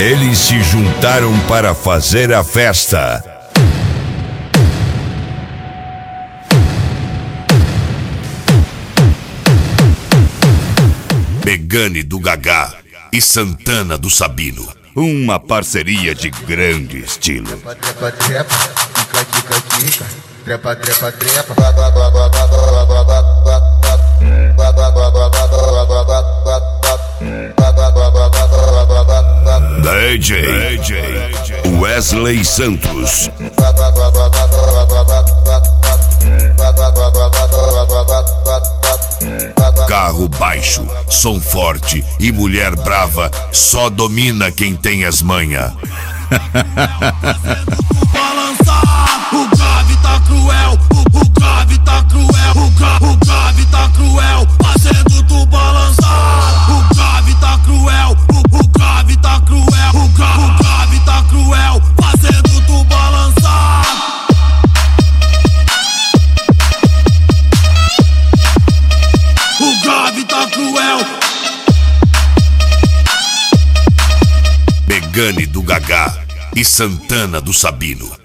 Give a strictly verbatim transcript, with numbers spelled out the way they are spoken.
Eles se juntaram para fazer a festa. Megane do Gagá e Santana do Sabino. Uma parceria de grande estilo. Trepa, trepa, trepa, quica, quica, quica. Trepa, trepa, trepa. D J Wesley Santos. Carro baixo, som forte e mulher brava, só domina quem tem as manhas. Balançar, o grave tá cruel, o, o grave tá cruel, o, gra, o grave tá cruel, fazendo tu balançar. O grave tá cruel, o, o grave tá cruel, o, gra, o grave tá cruel, fazendo tu balançar. O grave tá cruel. Megane do Gagá e Santana do Sabino.